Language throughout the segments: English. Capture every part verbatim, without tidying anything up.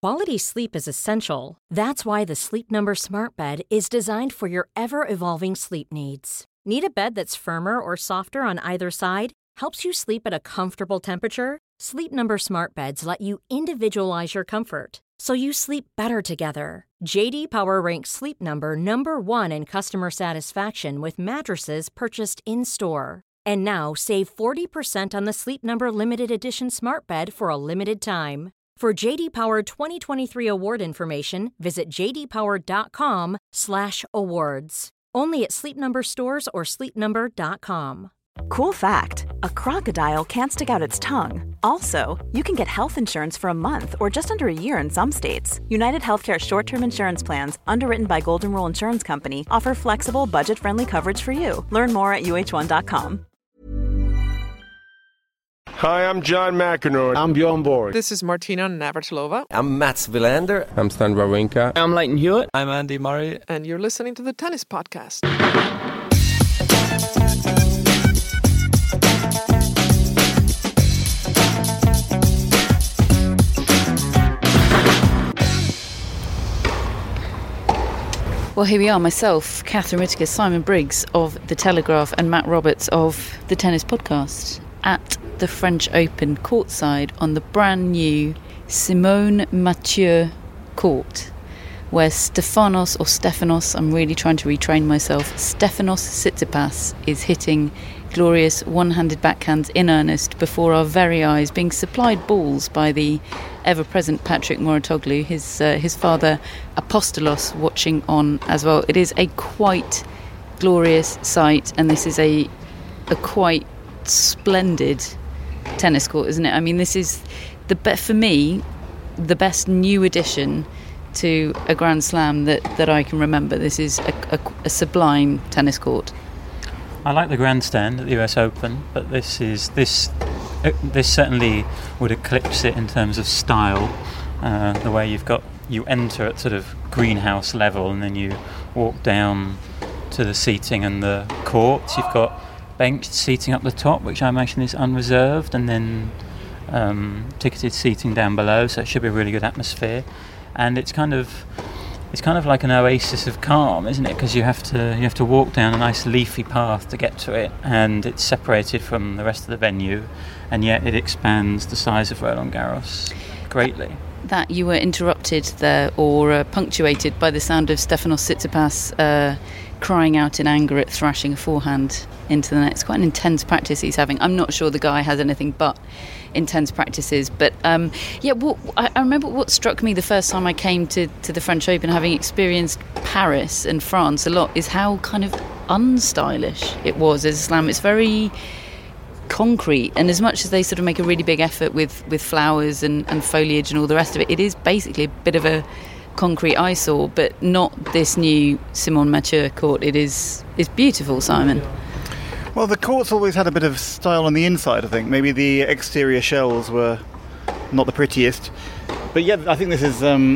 Quality sleep is essential. That's why the Sleep Number Smart Bed is designed for your ever-evolving sleep needs. Need a bed that's firmer or softer on either side? Helps you sleep at a comfortable temperature? Sleep Number Smart Beds let you individualize your comfort, so you sleep better together. J D Power ranks Sleep Number number one in customer satisfaction with mattresses purchased in-store. And now, save forty percent on the Sleep Number Limited Edition Smart Bed for a limited time. For J D Power twenty twenty-three award information, visit j d power dot com slash awards. Only at Sleep Number stores or sleep number dot com. Cool fact, a crocodile can't stick out its tongue. Also, you can get health insurance for a month or just under a year in some states. United Healthcare short-term insurance plans, underwritten by Golden Rule Insurance Company, offer flexible, budget-friendly coverage for you. Learn more at u h one dot com. Hi, I'm John McEnroe. I'm Bjorn Borg. This is Martina Navratilova. I'm Mats Wilander. I'm Stan Wawrinka. I'm Leighton Hewitt. I'm Andy Murray. And you're listening to the Tennis Podcast. Well, here we are, myself, Catherine Whitaker, Simon Briggs of The Telegraph and Matt Roberts of The Tennis Podcast at the French Open courtside on the brand new Simone Mathieu court, where Stefanos, or Stefanos, I'm really trying to retrain myself, Stefanos Tsitsipas is hitting glorious one-handed backhands in earnest before our very eyes, being supplied balls by the ever-present Patrick Mouratoglou, his uh, his father Apostolos watching on as well. It is a quite glorious sight, and this is a a quite splendid tennis court, isn't it? I mean, this is the be- for me the best new addition to a Grand Slam that, that I can remember. This is a, a, a sublime tennis court. I like the grandstand at the U S Open, but this is this uh, this certainly would eclipse it in terms of style. Uh, the way you've got you enter at sort of greenhouse level, and then you walk down to the seating and the courts. You've got benched seating up the top, which I imagine is unreserved, and then um, ticketed seating down below. So it should be a really good atmosphere, and it's kind of. It's kind of like an oasis of calm, isn't it? Because you have to you have to walk down a nice leafy path to get to it, and it's separated from the rest of the venue, and yet it expands the size of Roland Garros greatly. That you were interrupted there, or uh, punctuated by the sound of Stefanos Tsitsipas uh, crying out in anger at thrashing a forehand into the net. It's quite an intense practice he's having. I'm not sure the guy has anything but intense practices, but um, yeah, what, I, I remember what struck me the first time I came to, to the French Open, having experienced Paris and France a lot, is how kind of unstylish it was as a slam. It's very concrete, and as much as they sort of make a really big effort with, with flowers and, and foliage and all the rest of it, it is basically a bit of a concrete eyesore, but not this new Simone Mathieu court. It is is beautiful, Simon. Well, the court's always had a bit of style on the inside, I think. Maybe the exterior shells were not the prettiest. But yeah, I think this is... Um,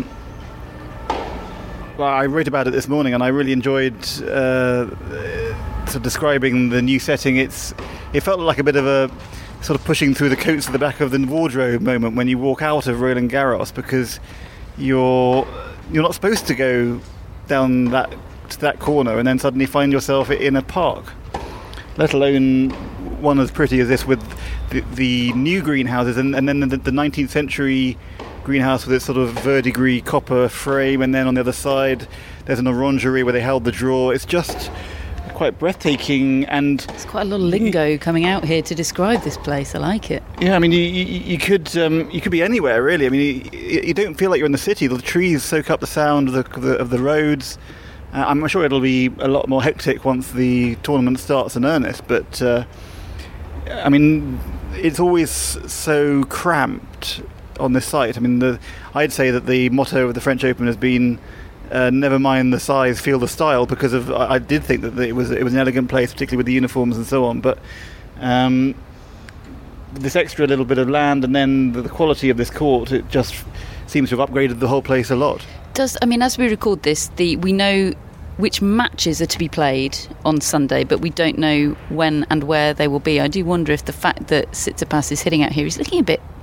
well, I wrote about it this morning, and I really enjoyed uh, sort of describing the new setting. It's It felt like a bit of a sort of pushing through the coats at the back of the wardrobe moment when you walk out of Roland Garros, because you're you're not supposed to go down that to that corner and then suddenly find yourself in a park, let alone one as pretty as this, with the, the new greenhouses, and, and then the, the nineteenth century greenhouse with its sort of verdigris copper frame, and then on the other side there's an orangery where they held the draw. It's just quite breathtaking, and there's quite a lot of lingo coming out here to describe this place. I like it. Yeah, I mean, you, you, you could um, you could be anywhere really. I mean, you, you don't feel like you're in the city. The trees soak up the sound of the of the, of the roads. Uh, I'm sure it'll be a lot more hectic once the tournament starts in earnest. But uh, I mean, it's always so cramped on this site. I mean, the, I'd say that the motto of the French Open has been Uh, never mind the size, feel the style, because of I, I did think that it was it was an elegant place, particularly with the uniforms and so on. But um, this extra little bit of land, and then the, the quality of this court, it just seems to have upgraded the whole place a lot. Does I mean, as we record this, the we know which matches are to be played on Sunday, but we don't know when and where they will be. I do wonder if the fact that Tsitsipas is hitting out here, he's looking a bit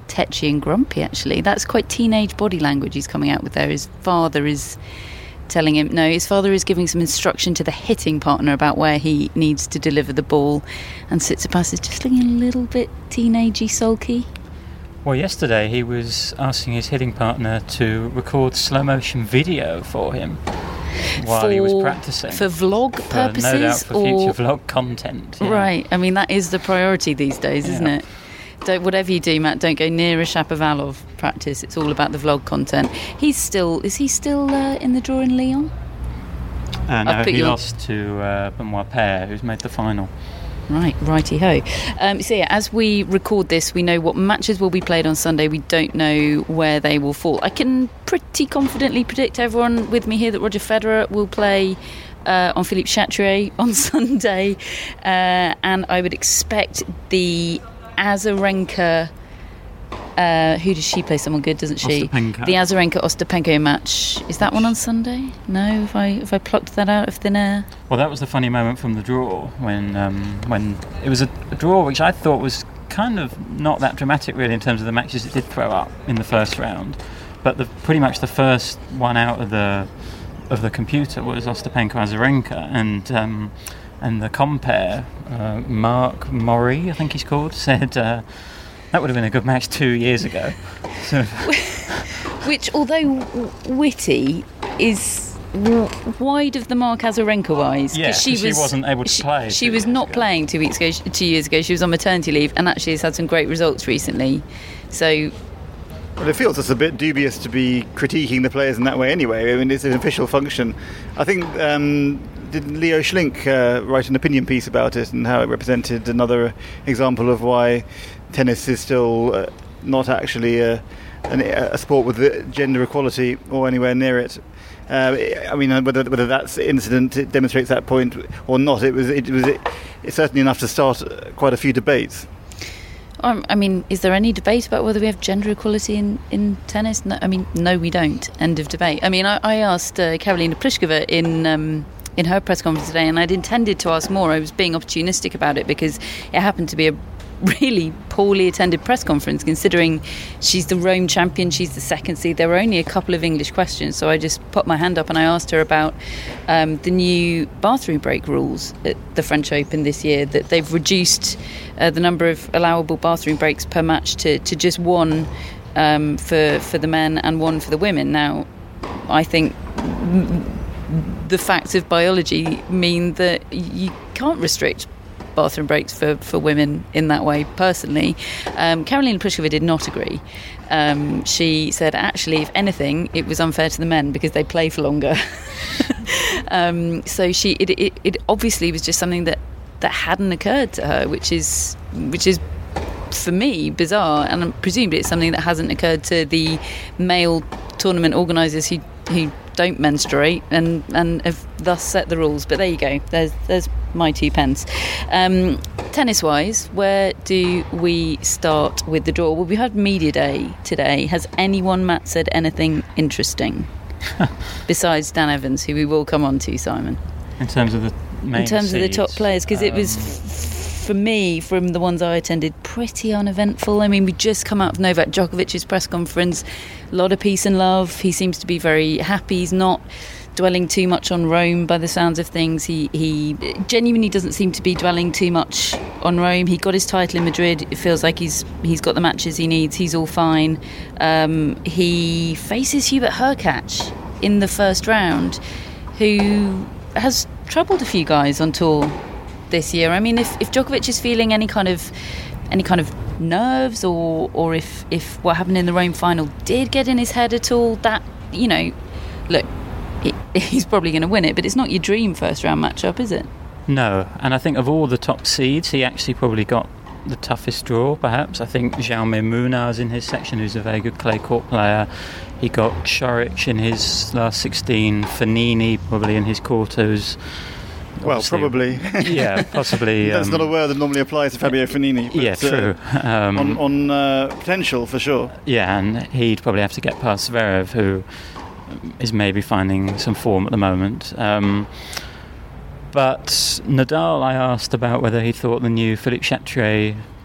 tetchy and grumpy, actually. That's quite teenage body language he's coming out with there. His father is telling him, no, his father is giving some instruction to the hitting partner about where he needs to deliver the ball, and Tsitsipas is just looking a little bit teenagey, sulky. Well, yesterday he was asking his hitting partner to record slow-motion video for him while for, he was practicing. For vlog for, purposes? No doubt for or... future vlog content. Yeah. Right, I mean, that is the priority these days, isn't yeah. it? Don't, whatever you do, Matt, don't go near a Shapovalov practice. It's all about the vlog content. He's still, is he still uh, in the draw in Lyon? Uh, no, he your... lost to uh, Benoit Paire, who's made the final. Right, righty-ho. Um, so yeah, as we record this, we know what matches will be played on Sunday. We don't know where they will fall. I can pretty confidently predict, everyone with me here, that Roger Federer will play uh, on Philippe Chatrier on Sunday. Uh, and I would expect the Azarenka... Uh, who does she play? Someone good, doesn't she? Ostapenko. The Azarenka-Ostapenko match. Is that one on Sunday? No? Have I, have I plucked that out of thin air? Well, that was the funny moment from the draw when um, when it was a, a draw which I thought was kind of not that dramatic really in terms of the matches it did throw up in the first round, but the, pretty much the first one out of the of the computer was Ostapenko-Azarenka, and um, and the compere, uh, Mark Murray, I think he's called, said uh, that would have been a good match two years ago. So. Which, although witty, is wide of the mark Azarenka-wise. Yeah, she, she was, wasn't able to she, play. She was not ago. playing two weeks ago. Two years ago, she was on maternity leave, and actually has had some great results recently. So. Well, it feels it's a bit dubious to be critiquing the players in that way anyway. I mean, it's an official function. I think, um, did Leo Schlink uh, write an opinion piece about it and how it represented another example of why tennis is still uh, not actually a, a sport with gender equality or anywhere near it. Uh, I mean, whether whether that incident it demonstrates that point or not, it was it was it, it's certainly enough to start quite a few debates. Um, I mean, is there any debate about whether we have gender equality in, in tennis? No, I mean, no, we don't. End of debate. I mean, I, I asked uh, Karolina Pliskova in um, in her press conference today, and I'd intended to ask more. I was being opportunistic about it because it happened to be a really poorly attended press conference, considering she's the Rome champion, she's the second seed. There were only a couple of English questions, so I just put my hand up and I asked her about um, the new bathroom break rules at the French Open this year, that they've reduced uh, the number of allowable bathroom breaks per match to, to just one um, for, for the men and one for the women. Now, I think the facts of biology mean that you can't restrict bathroom breaks for, for women in that way, personally. Um, Karolina Pliskova did not agree. Um, she said, actually, if anything, it was unfair to the men because they play for longer. um, so she, it, it, it obviously was just something that, that hadn't occurred to her, which is, which is, for me, bizarre, and presumably it's something that hasn't occurred to the male tournament organisers who who don't menstruate and, and have thus set the rules. But there you go. There's there's my two pence. Um, tennis-wise, where do we start with the draw? Well, we had Media Day today. Has anyone, Matt, said anything interesting besides Dan Evans, who we will come on to, Simon? In terms of the main In terms seeds, of the top players, because um, it was... F- For me, from the ones I attended, pretty uneventful. I mean, we just come out of Novak Djokovic's press conference. A lot of peace and love. He seems to be very happy. He's not dwelling too much on Rome by the sounds of things. He, he genuinely doesn't seem to be dwelling too much on Rome. He got his title in Madrid. It feels like he's he's got the matches he needs. He's all fine. Um, he faces Hubert Hurkacz in the first round, who has troubled a few guys on tour this year. I mean, if, if Djokovic is feeling any kind of any kind of nerves, or or if, if what happened in the Rome final did get in his head at all, that, you know, look, he, he's probably going to win it, but it's not your dream first round matchup, is it? No, and I think of all the top seeds, he actually probably got the toughest draw, perhaps. I think Jaume Munoz in his section, who's a very good clay court player. He got Coric in his last sixteen, Fognini probably in his quarters. Well, probably. Yeah, possibly. That's um, not a word that normally applies to Fabio Fognini. But, yeah, true. Uh, um, on on uh, potential, for sure. Yeah, and he'd probably have to get past Zverev, who is maybe finding some form at the moment. Um, but Nadal, I asked about whether he thought the new Philippe Chatrier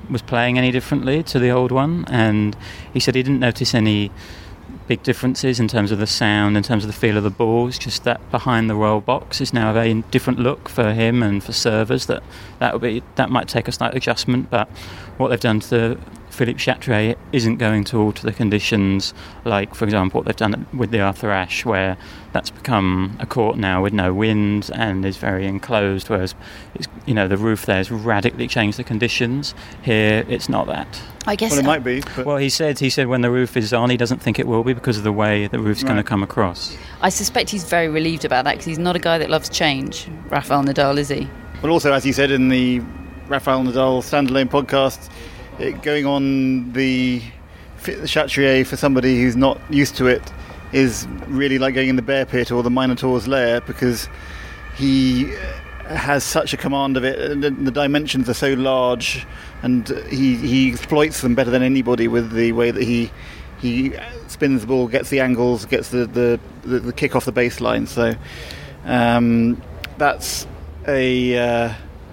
was playing any differently to the old one, and he said he didn't notice any big differences in terms of the sound, in terms of the feel of the balls, just that behind the roll box is now a very different look for him and for servers. That that would be that might take a slight adjustment, but what they've done to Philippe Chatrier isn't going to alter the conditions, like for example what they've done with the Arthur Ashe, where that's become a court now with no wind and is very enclosed, whereas it's, you know, the roof there has radically changed the conditions. Here it's not that. I guess well, it might be. Well, he said he said when the roof is on, he doesn't think it will be because of the way the roof's right. going to come across. I suspect he's very relieved about that because he's not a guy that loves change, Rafael Nadal, is he? Well, also, as he said in the Rafael Nadal standalone podcast, it, going on the Chatrier for somebody who's not used to it is really like going in the bear pit or the Minotaur's lair, because he has such a command of it, and the, the dimensions are so large, and he he exploits them better than anybody with the way that he he spins the ball, gets the angles, gets the the, the, the kick off the baseline. So um, that's a uh,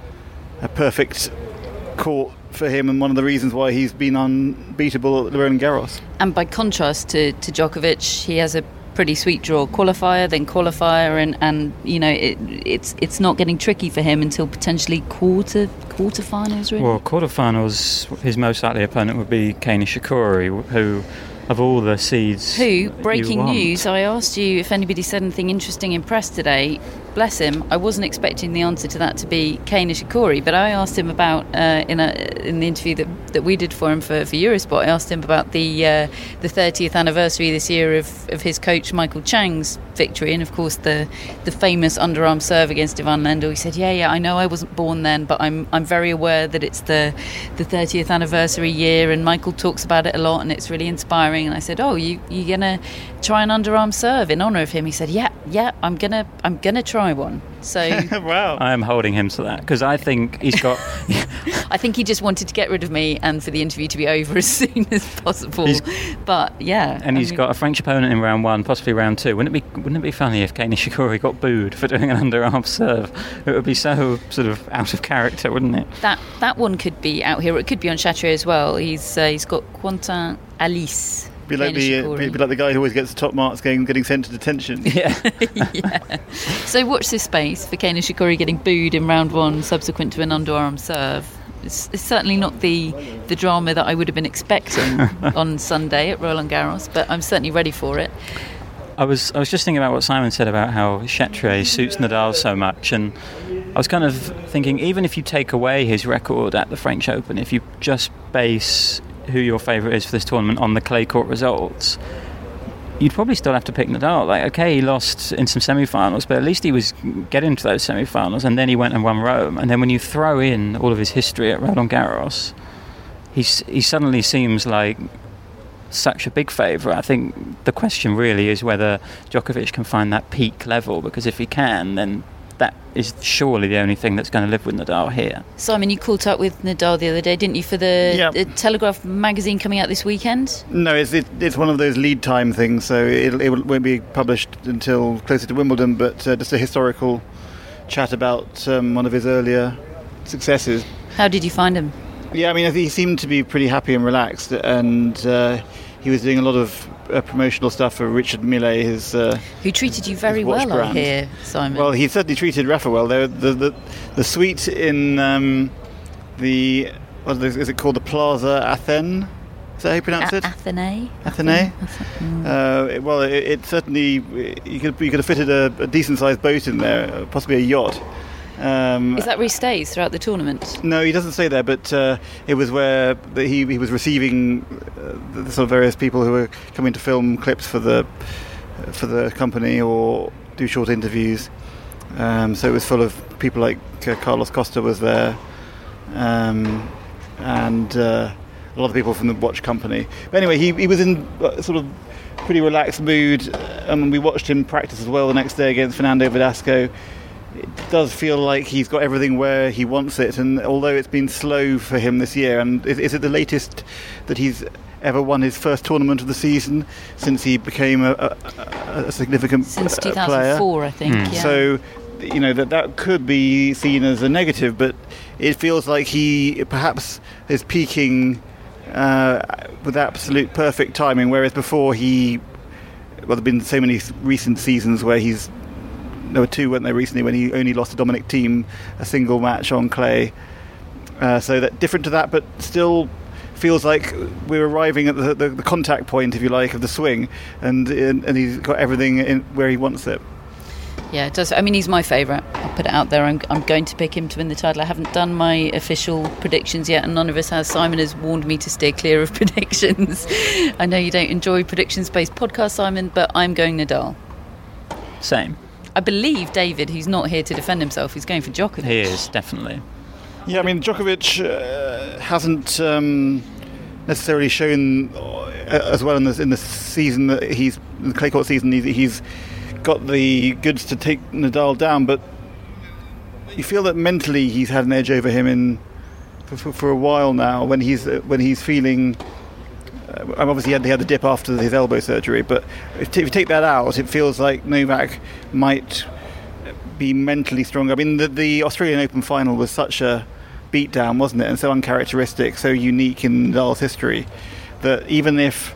a perfect court for him, and one of the reasons why he's been unbeatable at Roland Garros. And by contrast to, to Djokovic, he has a pretty sweet draw qualifier, then qualifier, and, and you know it, it's it's not getting tricky for him until potentially quarter quarterfinals. Really. Well, quarterfinals, his most likely opponent would be Kei Nishikori, who, of all the seeds, who breaking you news. I asked you if anybody said anything interesting in press today. Bless him, I wasn't expecting the answer to that to be Kei Nishikori, but I asked him about uh, in a in the interview that, that we did for him for, for Eurosport. I asked him about the uh, the thirtieth anniversary this year of, of his coach Michael Chang's victory, and of course the the famous underarm serve against Ivan Lendl. He said, "Yeah, yeah, I know I wasn't born then, but I'm I'm very aware that it's the the thirtieth anniversary year, and Michael talks about it a lot, and it's really inspiring." And I said, "Oh, you you gonna try an underarm serve in honour of him?" He said, "Yeah, yeah, I'm gonna I'm gonna try one." So wow, I am holding him to that because I think he's got. I think he just wanted to get rid of me and for the interview to be over as soon as possible. He's, but yeah, and I he's mean, got a French opponent in round one, possibly round two. Wouldn't it be Wouldn't it be funny if Kei Nishikori got booed for doing an underarm serve? It would be so sort of out of character, wouldn't it? That that one could be out here. It could be on Chatrier as well. He's uh, he's got Quentin Alice. Be like, the, uh, be, be like the guy who always gets the top marks getting, getting sent to detention. Yeah. yeah. So watch this space for Kei Nishikori getting booed in round one subsequent to an underarm serve. It's, it's certainly not the the drama that I would have been expecting on Sunday at Roland Garros, but I'm certainly ready for it. I was I was just thinking about what Simon said about how Chatrier suits Nadal so much, and I was kind of thinking, even if you take away his record at the French Open, if you just base who your favourite is for this tournament on the clay court results, you'd probably still have to pick Nadal. Like, okay, he lost in some semi-finals, but at least he was getting to those semi-finals, and then he went and won Rome. And then when you throw in all of his history at Roland Garros, he's, he suddenly seems like such a big favourite. I think the question really is whether Djokovic can find that peak level, because if he can, then that is surely the only thing that's going to live with Nadal here. Simon, you caught up with Nadal the other day, didn't you, for the, yeah. the Telegraph magazine coming out this weekend? No, it's it, it's one of those lead time things, so it, it won't be published until closer to Wimbledon, but uh, just a historical chat about um, one of his earlier successes. How did you find him? Yeah, I mean, I think he seemed to be pretty happy and relaxed, and uh, he was doing a lot of uh, promotional stuff for Richard Millet, his uh, who treated you very well, brand. I hear, Simon. Well, he certainly treated Rafa well. The the the, the suite in um, the what is it called, the Plaza Athènes? Is that how you pronounce A- it? Athénée. Athénée. Mm. Uh, it, well, it, it certainly you could you could have fitted a, a decent sized boat in there, possibly a yacht. Um, Is that where he stays throughout the tournament? No, he doesn't stay there, but uh, it was where the, he he was receiving uh, the sort of various people who were coming to film clips for the for the company or do short interviews. Um, so it was full of people like uh, Carlos Costa was there, um, and uh, a lot of people from the watch company. But anyway, he he was in uh, sort of pretty relaxed mood, and we watched him practice as well the next day against Fernando Verdasco. It does feel like he's got everything where he wants it, and although it's been slow for him this year, and is, is it the latest that he's ever won his first tournament of the season since he became a, a, a significant Since uh, two thousand four, player? I think. Mm. Yeah. So you know, that that could be seen as a negative, but it feels like he perhaps is peaking uh, with absolute perfect timing, whereas before he, well, there have been so many recent seasons where he's, there were two, weren't there, recently, when he only lost to Dominic Thiem a single match on clay. Uh, so that different to that, but still feels like we're arriving at the, the, the contact point, if you like, of the swing, and and he's got everything in where he wants it. Yeah, it does. I mean, he's my favourite. I'll put it out there. I'm, I'm going to pick him to win the title. I haven't done my official predictions yet, and none of us has. Simon has warned me to steer clear of predictions. I know you don't enjoy predictions-based podcasts, Simon, but I'm going Nadal. Same. I believe David, who's not here to defend himself, is going for Djokovic. He is, definitely. Yeah, I mean, Djokovic uh, hasn't um, necessarily shown uh, as well in the, in the season that he's, in the clay court season, he's, he's got the goods to take Nadal down, but you feel that mentally he's had an edge over him in for, for, for a while now. When he's uh, when he's feeling, uh, obviously he had, he had the dip after his elbow surgery, but if, if you take that out, it feels like Novak might be mentally stronger. I mean, the, the Australian Open final was such a beatdown, wasn't it, and so uncharacteristic, so unique in Nadal's history, that even if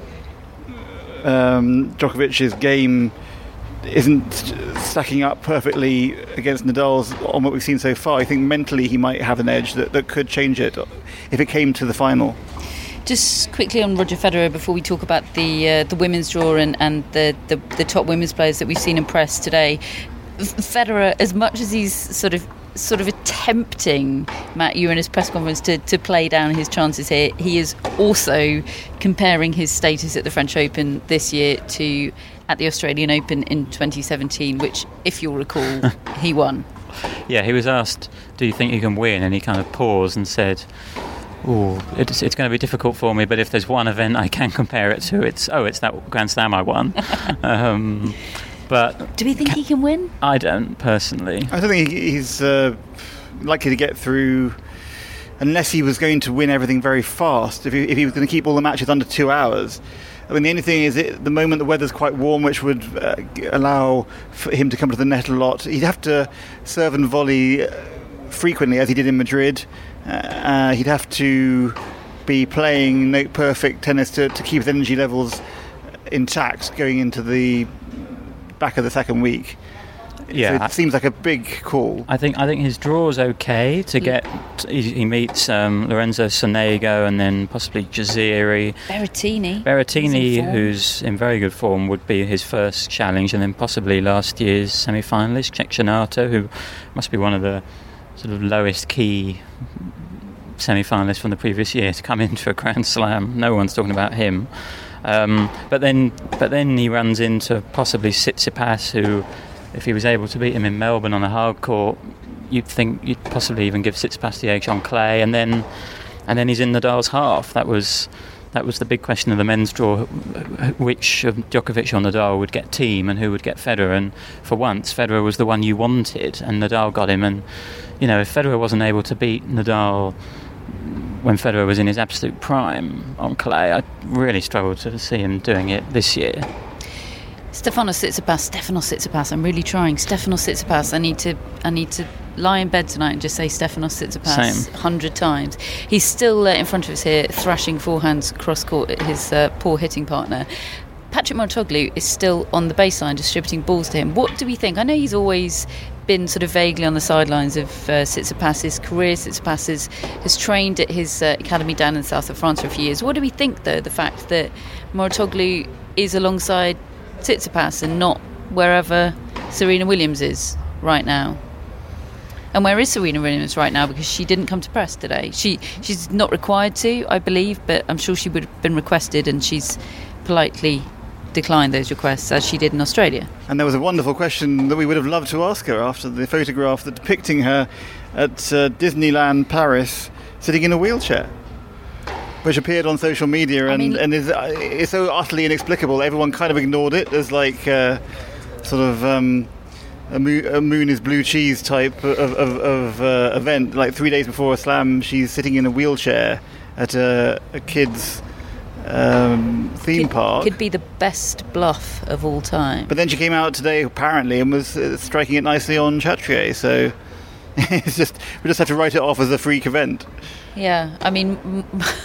um, Djokovic's game isn't stacking up perfectly against Nadal's on what we've seen so far, I think mentally he might have an edge that, that could change it if it came to the final. Just quickly on Roger Federer before we talk about the uh, the women's draw and, and the, the, the top women's players that we've seen impress today. Federer, as much as he's sort of sort of attempting, Matt, you in his press conference, to, to play down his chances here, he is also comparing his status at the French Open this year to at the Australian Open in twenty seventeen, which, if you'll recall, he won. Yeah, he was asked, do you think you can win? And he kind of paused and said, oh, it's, it's going to be difficult for me, but if there's one event I can compare it to, it's, oh, it's that Grand Slam I won. um, but do we think he can win? I don't, personally. I don't think he's uh, likely to get through unless he was going to win everything very fast. If he, if he was going to keep all the matches under two hours. I mean, the only thing is, at the moment the weather's quite warm, which would uh, allow for him to come to the net a lot. He'd have to serve and volley frequently, as he did in Madrid. Uh, he'd have to be playing note perfect tennis to, to keep his energy levels intact going into the back of the second week. Yeah, so it seems like a big call. I think I think his draw's okay to get. He, he meets um, Lorenzo Sonego and then possibly Jaziri. Berrettini. Berrettini, in who's in very good form, would be his first challenge, and then possibly last year's semi-finalist Cecchinato, who must be one of the sort of lowest key semi-finalists from the previous year to come into a Grand Slam. No one's talking about him. Um, but then, but then he runs into possibly Tsitsipas, who, if he was able to beat him in Melbourne on a hard court, you'd think you'd possibly even give Tsitsipas the edge on clay, and then and then he's in Nadal's half. That was that was the big question of the men's draw: which of Djokovic or Nadal would get Thiem, and who would get Federer. And for once, Federer was the one you wanted, and Nadal got him. And you know, if Federer wasn't able to beat Nadal when Federer was in his absolute prime on clay, I really struggled to see him doing it this year. Stefanos Tsitsipas, Stefanos Tsitsipas. I'm really trying. Stefanos Tsitsipas. I need to. I need to lie in bed tonight and just say Stefanos Tsitsipas a hundred times. He's still uh, in front of us here, thrashing forehands cross court at his uh, poor hitting partner. Patrick Mouratoglou is still on the baseline, distributing balls to him. What do we think? I know he's always been sort of vaguely on the sidelines of uh, Tsitsipas's career. Tsitsipas has, has trained at his uh, academy down in the south of France for a few years. What do we think, though, the fact that Mouratoglou is alongside Tsitsipas and not wherever Serena Williams is right now? And where is Serena Williams right now? Because she didn't come to press today. She she's not required to, I believe, but I'm sure she would have been requested, and she's politely declined those requests, as she did in Australia. And there was a wonderful question that we would have loved to ask her after the photograph that depicting her at uh, Disneyland Paris sitting in a wheelchair, which appeared on social media and, I mean, and is, uh, is so utterly inexplicable. Everyone kind of ignored it as like uh, sort of um, a, moon, a moon is blue cheese type of, of, of uh, event. Like three days before a slam, she's sitting in a wheelchair at a, a kid's um, theme could, park. Could be the best bluff of all time. But then she came out today, apparently, and was uh, striking it nicely on Chatrier. So it's just we just have to write it off as a freak event. Yeah, I mean,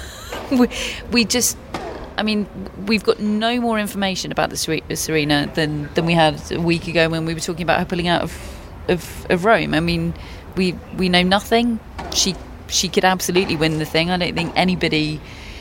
we, we just. I mean, we've got no more information about the Serena than, than we had a week ago when we were talking about her pulling out of of, of Rome. I mean, we we know nothing. She she could absolutely win the thing. I don't think anybody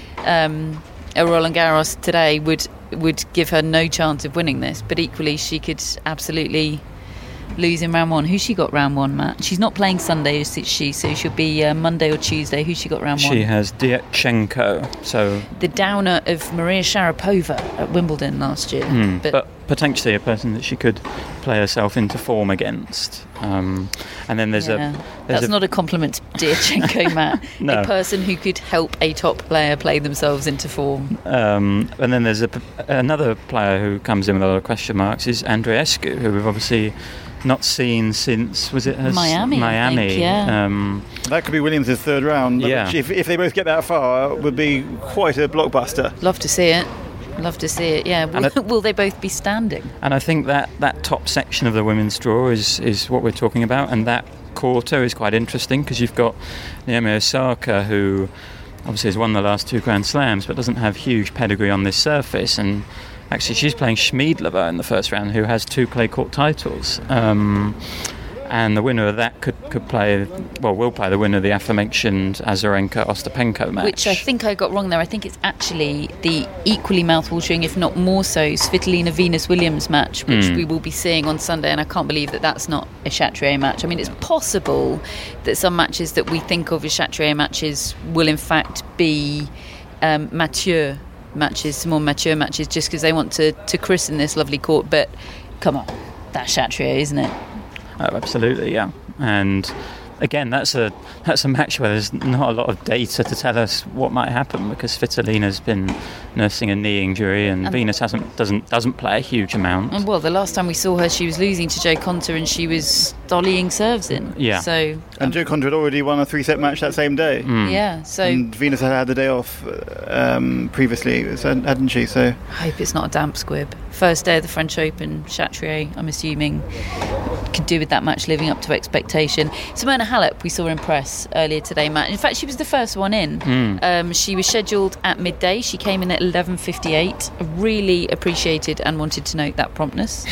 um, at Roland Garros today would would give her no chance of winning this. But equally, she could absolutely lose in round one. Who's she got round one, Matt? She's not playing Sunday, is she? So she'll be uh, Monday or Tuesday. Who's she got round she one? She has Diatchenko. So the downer of Maria Sharapova at Wimbledon last year. Mm, but, but potentially a person that she could play herself into form against. Um, and then there's yeah, a... There's that's a, not a compliment to Diatchenko, Matt. No. A person who could help a top player play themselves into form. Um, and then there's a, another player who comes in with a lot of question marks is Andreescu, who we've obviously not seen since, was it her Miami? Miami. I think, yeah. Um, that could be Williams' third round. Yeah. Which if, if they both get that far, would be quite a blockbuster. Love to see it. Love to see it, yeah. Will, it, will they both be standing? And I think that, that top section of the women's draw is, is what we're talking about, and that quarter is quite interesting because you've got Naomi Osaka, who obviously has won the last two Grand Slams but doesn't have huge pedigree on this surface, and actually she's playing Schmiedlova in the first round, who has two clay court titles. Um, and the winner of that could, could play, well, will play the winner of the aforementioned Azarenka-Ostapenko match. Which I think I got wrong there. I think it's actually the equally mouthwatering, if not more so, Svitolina-Venus-Williams match, which mm. we will be seeing on Sunday, and I can't believe that that's not a Chatrier match. I mean, it's possible that some matches that we think of as Chatrier matches will in fact be um, Mathieu matches, some more mature matches, just because they want to, to christen this lovely court. But come on, that's Chatrier, isn't it? Oh, absolutely, yeah. And again, that's a that's a match where there's not a lot of data to tell us what might happen, because Svitolina's been nursing a knee injury, and, and Venus hasn't doesn't doesn't play a huge amount. And well, the last time we saw her, she was losing to Jo Konta, and she was dollying serves in. Yeah. So um, and Jo Konta had already won a three-set match that same day. Mm. Yeah. So and Venus had had the day off um, previously, hadn't she? So I hope it's not a damp squib. First day of the French Open, Chatrier, I'm assuming, could do with that match living up to expectation. Simona Halep, we saw in press earlier today, Matt. In fact, she was the first one in. Mm. Um, she was scheduled at midday. She came in at eleven fifty-eight. Really appreciated and wanted to note that promptness.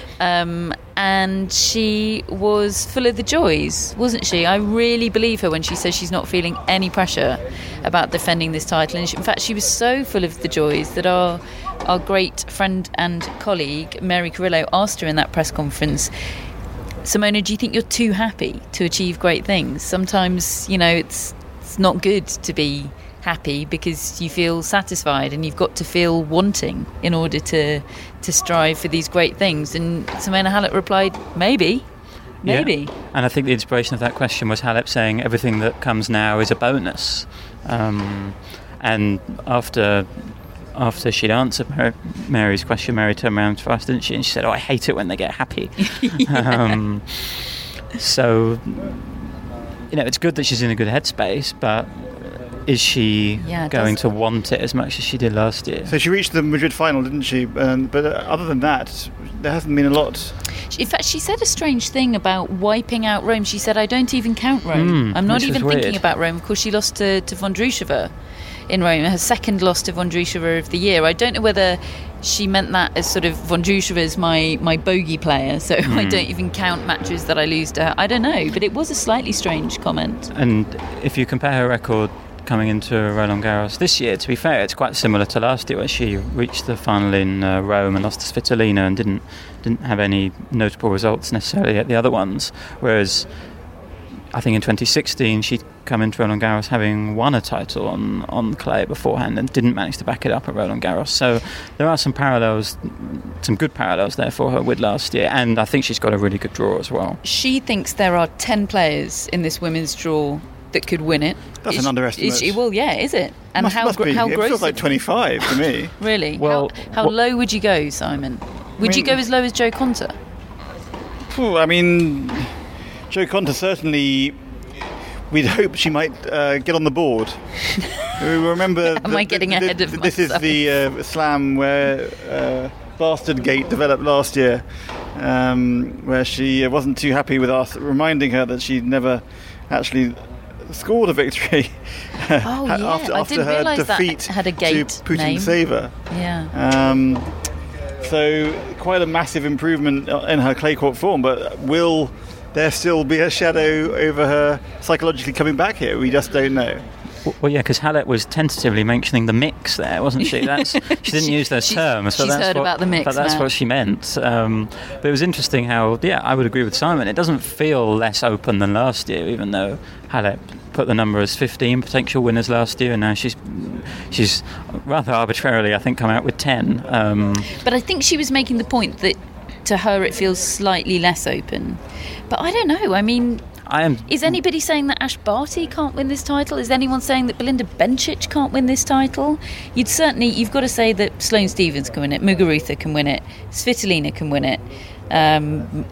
um, and she was full of the joys, wasn't she? I really believe her when she says she's not feeling any pressure about defending this title. And she, in fact, she was so full of the joys that our our great friend and colleague Mary Carrillo asked her in that press conference, Simona, do you think you're too happy to achieve great things? Sometimes, you know, it's it's not good to be happy because you feel satisfied, and you've got to feel wanting in order to to strive for these great things. And Simona Halep replied, maybe. Maybe. Yeah. And I think the inspiration of that question was Halep saying everything that comes now is a bonus. Um, and after... After she'd answered Mary, Mary's question, Mary turned around to us, didn't she? And she said, oh, I hate it when they get happy. yeah. um, so, you know, it's good that she's in a good headspace, but is she yeah, going does. to want it as much as she did last year? So she reached the Madrid final, didn't she? Um, but other than that, there hasn't been a lot. In fact, she said a strange thing about wiping out Rome. She said, I don't even count Rome. Mm, I'm not even thinking weird. about Rome. Of course, she lost to, to Vondrousova in Rome, her second loss to Vondrousova of the year. I don't know whether she meant that as sort of Vondrousova is my, my bogey player, so mm. I don't even count matches that I lose to her. I don't know, but it was a slightly strange comment. And if you compare her record coming into Roland Garros this year, to be fair, it's quite similar to last year, where she reached the final in uh, Rome and lost to Svitolina and didn't didn't have any notable results necessarily at the other ones, whereas I think in twenty sixteen she'd come into Roland Garros having won a title on, on clay beforehand and didn't manage to back it up at Roland Garros. So there are some parallels, some good parallels there for her with last year, and I think she's got a really good draw as well. She thinks there are ten players in this women's draw that could win it. That's is, an underestimate. Is she, well, yeah, is it? And must, how must be. how it gross feels like twenty-five to me. Really? Well, how how what, low would you go, Simon? Would I mean, you go as low as Jo Konta? Ooh, I mean, Jo Konta certainly. We'd hope she might uh, get on the board. We remember. Am the, I getting the, ahead the, of This myself? is the uh, slam where uh, Bastard Gate developed last year, um, where she wasn't too happy with us reminding her that she'd never actually scored a victory Oh, yeah. after, I after didn't her realise that defeat had a to gate Putin name. Saver. Yeah. Um, so quite a massive improvement in her clay court form, but will there still be a shadow over her psychologically coming back here? We just don't know. Well, yeah, because Hallett was tentatively mentioning the mix there, wasn't she? That's she didn't She- use those she's- terms. So she's that's heard what, about the mix, But that's Matt. what she meant. Um, but it was interesting how, yeah, I would agree with Simon. It doesn't feel less open than last year, even though Hallett put the number as fifteen potential winners last year, and now she's she's rather arbitrarily, I think, come out with ten. Um, But I think she was making the point that to her it feels slightly less open. But I don't know. I mean, I am. is anybody saying that Ash Barty can't win this title? Is anyone saying that Belinda Bencic can't win this title? You'd certainly, you've got to say that Sloane Stephens can win it, Muguruza can win it, Svitolina can win it. Um,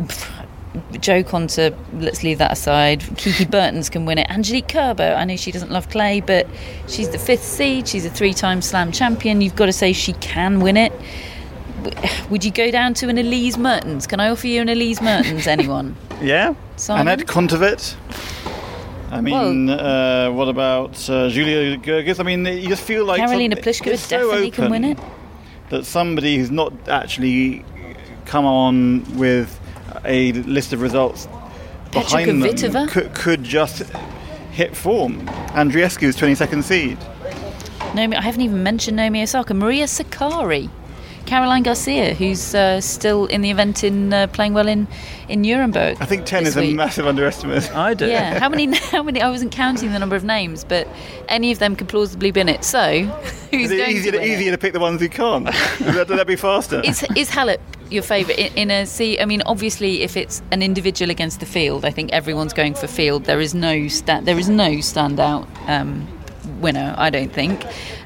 Joe Conter, let's leave that aside. Kiki Burtons can win it. Angelique Kerber, I know she doesn't love clay, but she's the fifth seed. She's a three-time slam champion. You've got to say she can win it. Would you go down to an Elise Mertens? Can I offer you an Elise Mertens, anyone? Yeah, Simon? Annette Kontaveit. I mean, uh, what about uh, Julia Gerges? I mean, you just feel like Karolina some- Pliskova it's so definitely can win open it. That somebody who's not actually come on with a list of results Petra behind them Kvitova? could, could just hit form. Andriescu's twenty-second seed. Naomi, I haven't even mentioned Naomi Osaka. Maria Sakkari. Caroline Garcia, who's uh, still in the event in uh, playing well in, in Nuremberg. I think ten this is week. a massive underestimate. I do. Yeah, how many? How many? I wasn't counting the number of names, but any of them could plausibly win it. So, who's Is it going easier to to, win easier it? to pick the ones who can't? Would that, would that be faster? Is is Halep your favourite in, in a see? I mean, obviously, if it's an individual against the field, I think everyone's going for field. There is no sta- There is no standout um, winner. I don't think.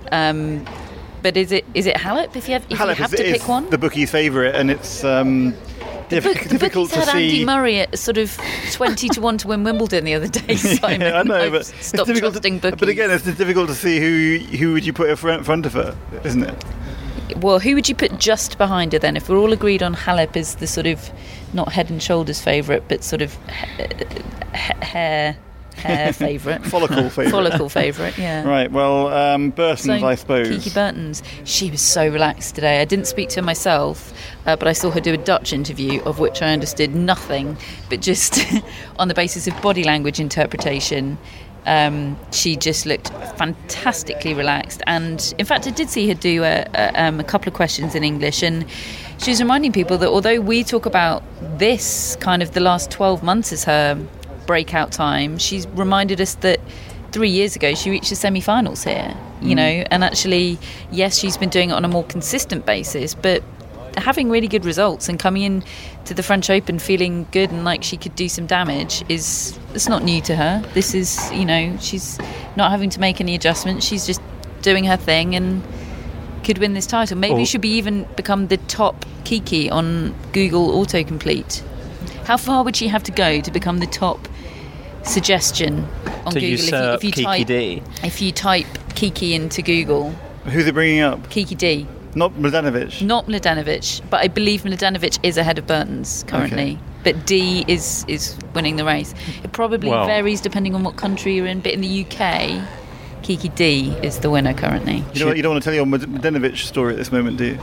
Um, but is it is it Halep? If you have if Halep you have is, to is pick one. the bookie's favourite, and it's um, diff- Book, the difficult bookies to had Andy see. Murray at sort of twenty to one to win Wimbledon the other day. Simon. Yeah, I know, I've but it's stopped difficult trusting to, bookies. But again, it's difficult to see who who would you put in front, front of her, isn't it? Well, who would you put just behind her then? If we're all agreed on Halep as the sort of not head and shoulders favourite, but sort of ha- ha- hair hair favourite, Follicle favourite. follicle favourite, yeah. Right. Well, um, Burtons, So, I suppose. Kiki Burtons, she was so relaxed today. I didn't speak to her myself, uh, but I saw her do a Dutch interview, of which I understood nothing, but just on the basis of body language interpretation. Um, she just looked fantastically relaxed, and in fact I did see her do a, a, um, a couple of questions in English, and she was reminding people that although we talk about this kind of the last twelve months as her breakout time, she's reminded us that three years ago she reached the semi-finals here, you know, and actually yes, she's been doing it on a more consistent basis, but having really good results and coming in to the French Open feeling good and like she could do some damage is, it's not new to her. This is, you know, she's not having to make any adjustments. She's just doing her thing and could win this title. Maybe Oh. she'll be even become the top Kiki on Google autocomplete. How far would she have to go to become the top suggestion on To Google? usurp if you, if you Kiki type D. if you type Kiki into Google, Who's it bringing up? Kiki D. Not Mladenovic. Not Mladenovic, but I believe Mladenovic is ahead of Burtons currently. Okay. But D is is winning the race. It probably Well- varies depending on what country you're in. But in the U K, Kiki D is the winner currently. You, know, you don't want to tell your Mladenovic story at this moment, do you?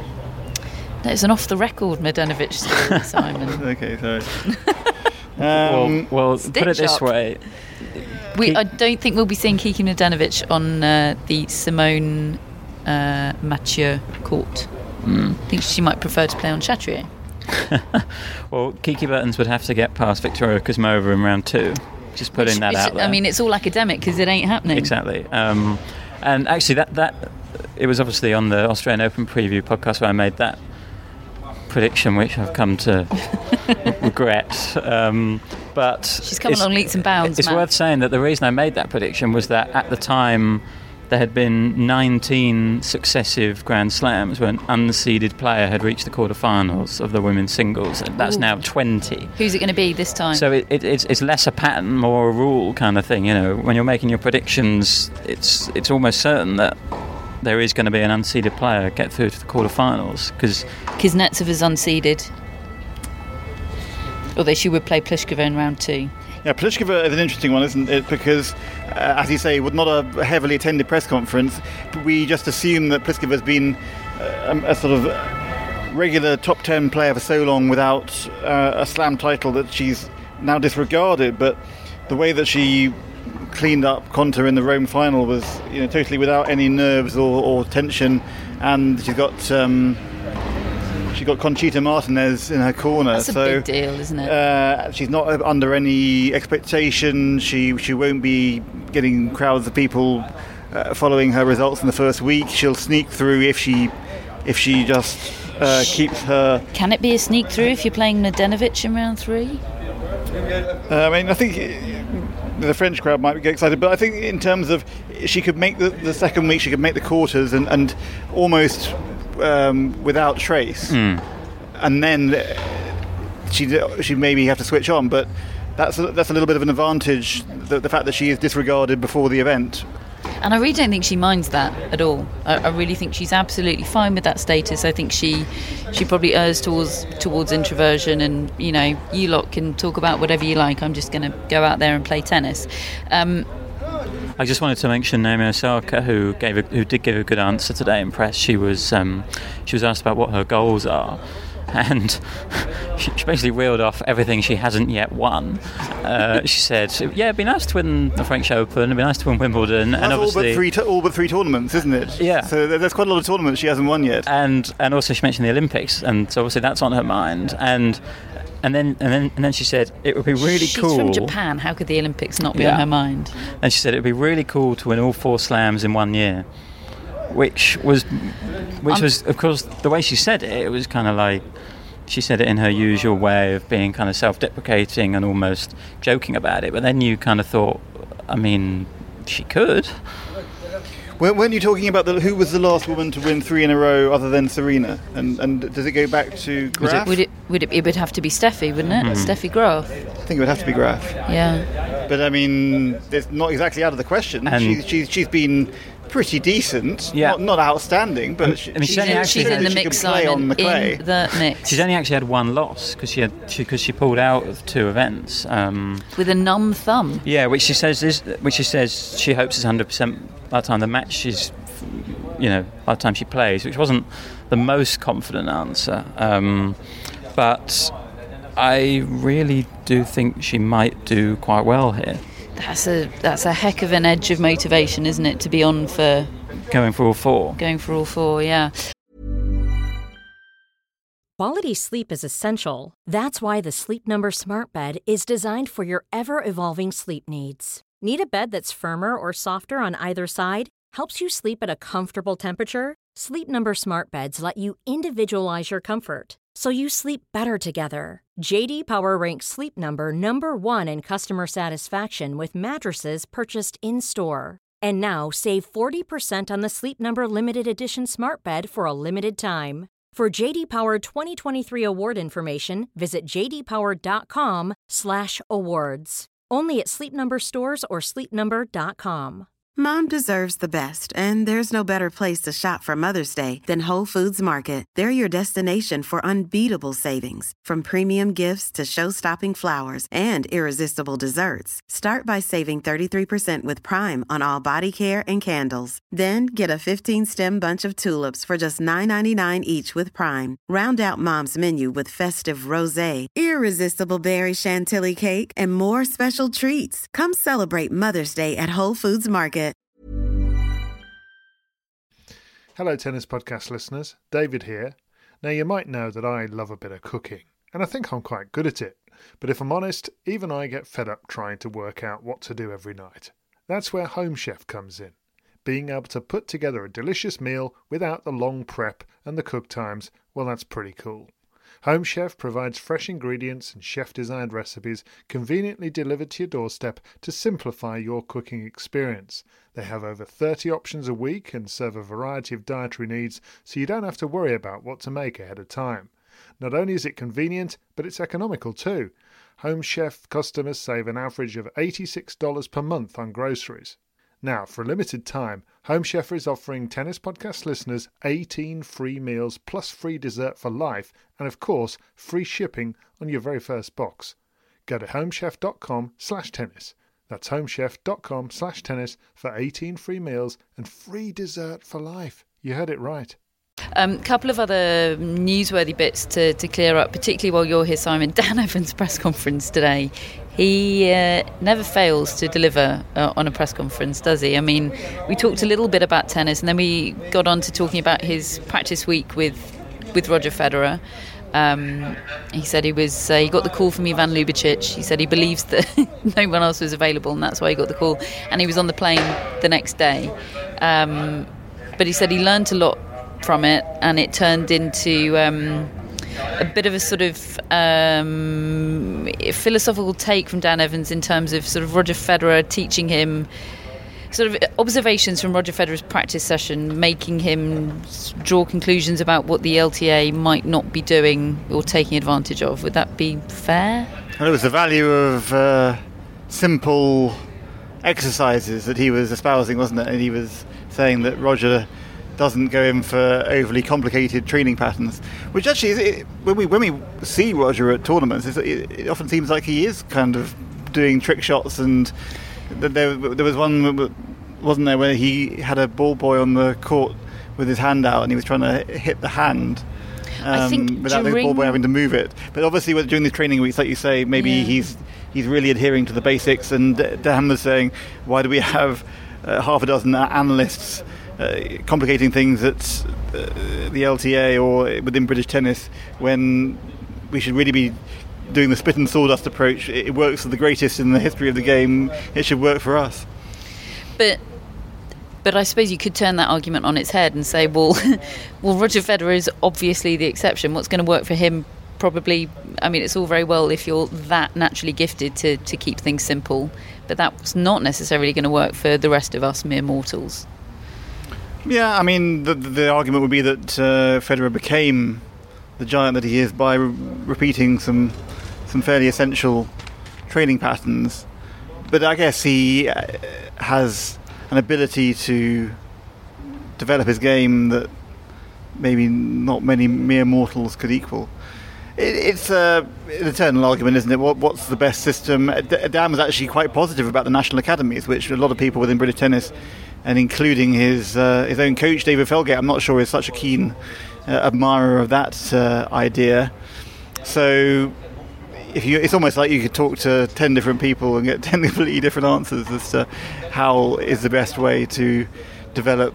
That's an off-the-record Mladenovic story, Simon. Okay, sorry. Well, Um, well put it this up. way. We, I don't think we'll be seeing Kiki Mladenovic on uh, the Simone uh, Mathieu court. Mm. I think she might prefer to play on Chatrier. Well, Kiki Burtons would have to get past Victoria Kuzmova in round two. Just putting Which- that which- out there. I mean, it's all academic because it ain't happening. Exactly. Um, and actually, that, that it was obviously on the Australian Open preview podcast where I made that prediction, which I've come to regret. Um, but She's coming it's- on leaps and bounds, It's Matt. worth saying that the reason I made that prediction was that at the time there had been nineteen successive Grand Slams where an unseeded player had reached the quarterfinals of the women's singles. That's Ooh. Now twenty. Who's it going to be this time? So it, it, it's, it's less a pattern, more a rule kind of thing. You know, when you're making your predictions, it's it's almost certain that there is going to be an unseeded player get through to the quarterfinals, because Kuznetsov is unseeded, although she would play Pliskova in round two. Yeah, Pliskova is an interesting one, isn't it? Because, uh, as you say, with not a heavily attended press conference, we just assume that Pliskova has been uh, a sort of regular top ten player for so long without uh, a slam title that she's now disregarded. But the way that she cleaned up Konta in the Rome final was, you know, totally without any nerves or, or tension, and she's got um, she got Conchita Martinez in her corner. That's a so, big deal, isn't it? Uh, she's not under any expectation. She she won't be getting crowds of people uh, following her results in the first week. She'll sneak through if she if she just uh, keeps her. Can it be a sneak through if you're playing Mladenovic in round three? Uh, I mean, I think the French crowd might get excited, but I think in terms of she could make the, the second week, she could make the quarters and, and almost um, without trace, mm. and then she she maybe have to switch on. But that's a, that's a little bit of an advantage, the, the fact that she is disregarded before the event. And I really don't think she minds that at all. I, I really think she's absolutely fine with that status. I think she she probably errs towards towards introversion, and, you know, you lot can talk about whatever you like. I'm just going to go out there and play tennis. Um, I just wanted to mention Naomi Osaka, who gave a, who did give a good answer today in press. She was um, she was asked about what her goals are, and she, she basically reeled off everything she hasn't yet won. Uh, she said, "Yeah, it'd be nice to win the French Open. It'd be nice to win Wimbledon." That's and obviously, all but three, t- all but three tournaments, isn't it? Yeah. So there's quite a lot of tournaments she hasn't won yet. And and also she mentioned the Olympics, and so obviously that's on her mind. And and then and then and then she said it would be really She's cool. She's from Japan. How could the Olympics not be yeah. on her mind? And she said it would be really cool to win all four slams in one year, which was which um, was of course the way she said it. It was kind of like. She said it in her usual way of being kind of self-deprecating and almost joking about it. But then you kind of thought, I mean, she could. Weren't you talking about the, who was the last woman to win three in a row other than Serena? And, and does it go back to Graf? Would it, would it, it would have to be Steffi, wouldn't it? Mm-hmm. Steffi Graf. I think it would have to be Graf. Yeah. But, I mean, it's not exactly out of the question. And she's, she's, she's been pretty decent, yeah. not, not outstanding, but she, I mean, she's, in, she's in the mix, Simon, the in the mix. She's only actually had one loss because she had because she, she pulled out of two events um, with a numb thumb. Yeah, which she says is which she says she hopes is one hundred percent by the time the match is, you know, by the time she plays, which wasn't the most confident answer, um, but I really do think she might do quite well here. That's a that's a heck of an edge of motivation, isn't it, to be on for going for all four. Going for all four, yeah. Quality sleep is essential. That's why the Sleep Number Smart Bed is designed for your ever-evolving sleep needs. Need a bed that's firmer or softer on either side? Helps you sleep at a comfortable temperature? Sleep Number Smart Beds let you individualize your comfort, so you sleep better together. J D Power ranks Sleep Number number one in customer satisfaction with mattresses purchased in-store. And now save forty percent on the Sleep Number Limited Edition Smart Bed for a limited time. For J D Power twenty twenty-three award information, visit j d power dot com slash awards. Only at Sleep Number stores or sleep number dot com. Mom deserves the best, and there's no better place to shop for Mother's Day than Whole Foods Market. They're your destination for unbeatable savings, from premium gifts to show-stopping flowers and irresistible desserts. Start by saving thirty-three percent with Prime on all body care and candles. Then get a fifteen-stem bunch of tulips for just nine ninety-nine each with Prime. Round out Mom's menu with festive rosé, irresistible berry chantilly cake, and more special treats. Come celebrate Mother's Day at Whole Foods Market. Hello Tennis Podcast listeners, David here. Now you might know that I love a bit of cooking, and I think I'm quite good at it. But if I'm honest, even I get fed up trying to work out what to do every night. That's where Home Chef comes in. Being able to put together a delicious meal without the long prep and the cook times, well, that's pretty cool. Home Chef provides fresh ingredients and chef-designed recipes conveniently delivered to your doorstep to simplify your cooking experience. They have over thirty options a week and serve a variety of dietary needs, so you don't have to worry about what to make ahead of time. Not only is it convenient, but it's economical too. Home Chef customers save an average of eighty-six dollars per month on groceries. Now, for a limited time, Home Chef is offering Tennis Podcast listeners eighteen free meals plus free dessert for life and, of course, free shipping on your very first box. Go to homechef.com slash tennis. That's homechef.com slash tennis for eighteen free meals and free dessert for life. You heard it right. A um, couple of other newsworthy bits to, to clear up, particularly while you're here, Simon. Dan Evans' press conference today. He uh, never fails to deliver uh, on a press conference, does he? I mean, we talked a little bit about tennis, and then we got on to talking about his practice week with with Roger Federer. Um, he said he was uh, he got the call from Ivan Lubicic. He said he believes that no one else was available, and that's why he got the call. And he was on the plane the next day. Um, but he said he learned a lot from it, and it turned into um, a bit of a sort of um, philosophical take from Dan Evans in terms of sort of Roger Federer teaching him sort of observations from Roger Federer's practice session, making him draw conclusions about what the L T A might not be doing or taking advantage of. Would that be fair? Well, it was the value of uh, simple exercises that he was espousing, wasn't it? And he was saying that Roger doesn't go in for overly complicated training patterns, which actually, is, it, when we when we see Roger at tournaments, it, it often seems like he is kind of doing trick shots. And there, there was one, wasn't there, where he had a ball boy on the court with his hand out, and he was trying to hit the hand um, I think without during... the ball boy having to move it. But obviously, during the training weeks, like you say, maybe yeah. he's he's really adhering to the basics. And Dan was saying, why do we have uh, half a dozen analysts Uh, complicating things at uh, the L T A or within British tennis when we should really be doing the spit and sawdust approach? It works for the greatest in the history of the game. It should work for us. But but I suppose you could turn that argument on its head and say, well, well, Roger Federer is obviously the exception. What's going to work for him? Probably, I mean, it's all very well if you're that naturally gifted to, to keep things simple, but that's not necessarily going to work for the rest of us mere mortals. Yeah, I mean, the, the argument would be that uh, Federer became the giant that he is by re- repeating some some fairly essential training patterns. But I guess he uh, has an ability to develop his game that maybe not many mere mortals could equal. It, it's uh, an eternal argument, isn't it? What, what's the best system? D- Dan was actually quite positive about the national academies, which a lot of people within British tennis, and including his uh, his own coach, David Felgate, I'm not sure is such a keen uh, admirer of that uh, idea. So if you, it's almost like you could talk to ten different people and get ten completely different answers as to how is the best way to develop